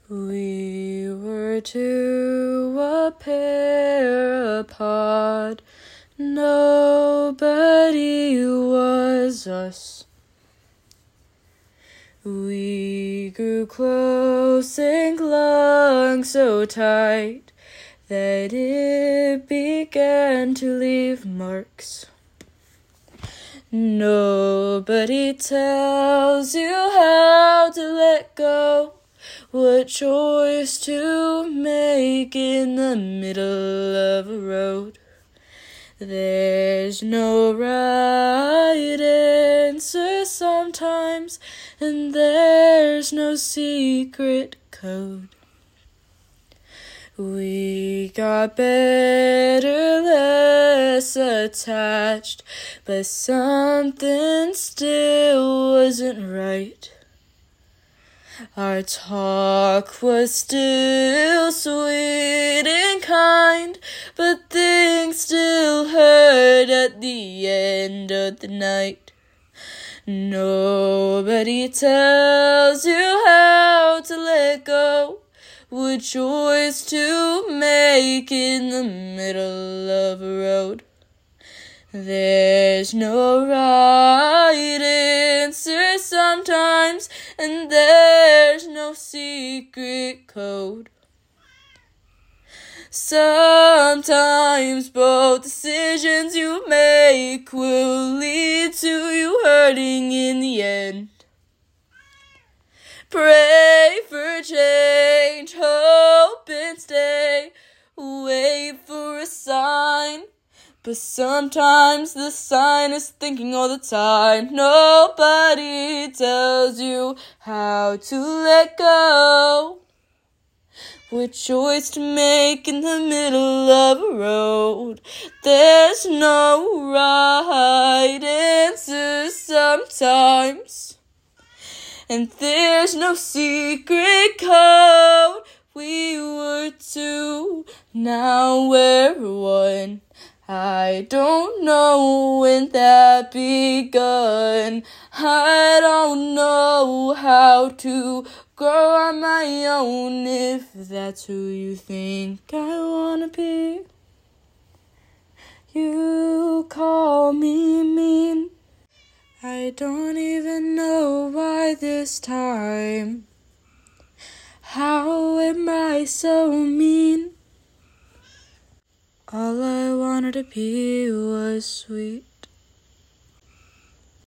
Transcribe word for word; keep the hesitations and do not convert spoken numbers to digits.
We were two, a pair apart. Nobody was us. We grew close and clung so tight that it began to leave marks. Nobody tells you how to let go, what choice to make in the middle of a road. There's no right answer sometimes, and there's no secret code. We got better, less attached, but something still wasn't right. Our talk was still sweet and kind, but things still hurt at the end of the night. Nobody tells you how to let go, what choice to make in the middle of a road. There's no right answer sometimes, and there's no secret code. Sometimes both decisions you make will lead to you hurting in the end. Pray for change, hope and stay, wait for a sign. But sometimes the sign is thinking all the time. Nobody tells you how to let go, what choice to make in the middle of a road. There's no right answer sometimes, and there's no secret code. We were two, now we're one. I don't know when that begun. I don't know how to grow on my own if that's who you think I wanna be. You call me mean. I don't even know why this time. How am I so mean? All I wanted to be was sweet.